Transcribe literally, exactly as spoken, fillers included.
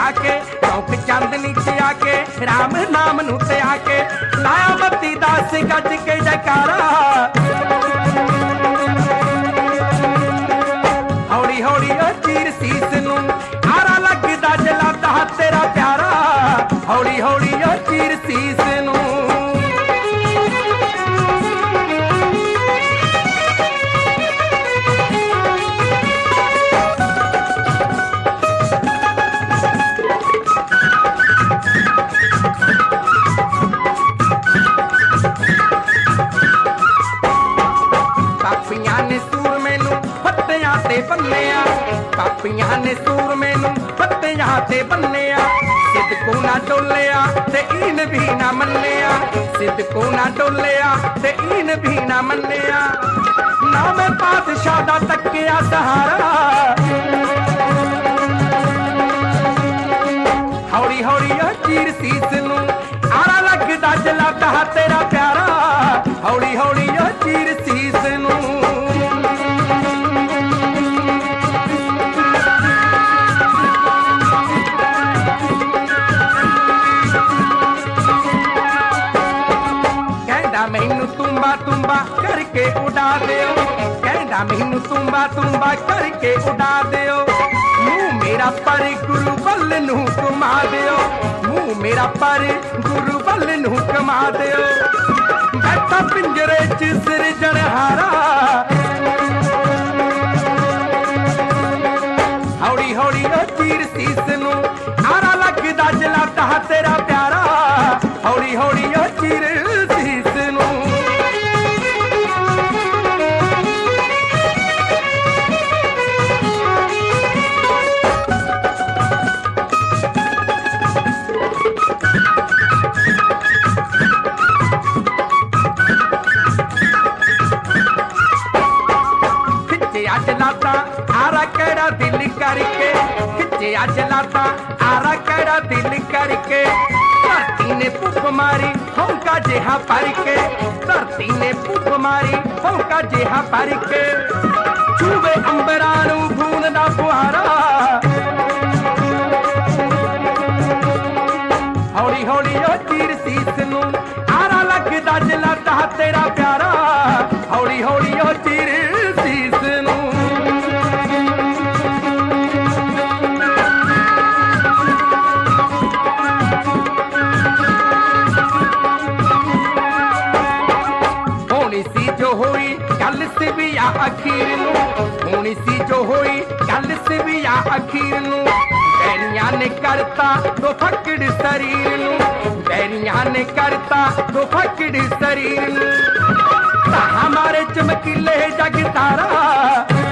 आके चौक चांदनी च आके राम नाम नू ते आके लाया बत्ती दस गज के जयकारा हौली हौली ओ चीर सीस नू आरा लगदा जलादा तेरा प्यारा हौली हौली ओ चीर सीस नू पापियां ने सूर मैनू फत्तियां ते बन्निया पापियां ने सूर मैनू फत्तियां ते बन्निया सिद्दकू ना डोलिया ते ईन भी ना मन्निया सिद्दकू ना डोलिया ते ईन भी ना मन्निया ना मैं पातशाह दा तकिया सहारा हौली हौली ओ चीर सीस नू आरा लगदा जलादा तेरा प्यारा हौली हौली ओ चीर सीस नू मैनू तुम्बा तुम्बा करके उड़ा दियो कहना मैनू तुम्बा तुम्बा करके उड़ा दियो मुंह मेरा पर गुरु बल नू घुमा दियो मुंह मेरा पर गुरु बल नू घुमा दियो बैठा पिंजरे च सिरजनहारा हौली हौली ओ चीर सीस नू आरा लगदा जलादा तेरा प्यारा हौली हौली ओ चीर सीस नू जलाता आरा कैड़ा दिल करके खिंचिया जलाता आरा कैड़ा दिल करके धरती ने भुख मारी होंका जेहा पर के धरती ने भुख मारी होंका जेहा पर के छूवे अंबरा नू भून दा फुहारा हौली हौली ओ चीर सीस नू आरा लगदा जलादा तेरा प्यारा हौली हौली ओ चीर सीस नू होनी सी जो हुई गल सिविया अखीर नू होनी सी जो हुई गल सिविया अखीर नू बैरियां ने करता तो फकड़ शरीर नू बैरियां ने करता तो फकड़ शरीर नू हमारे चमकीले जग तारा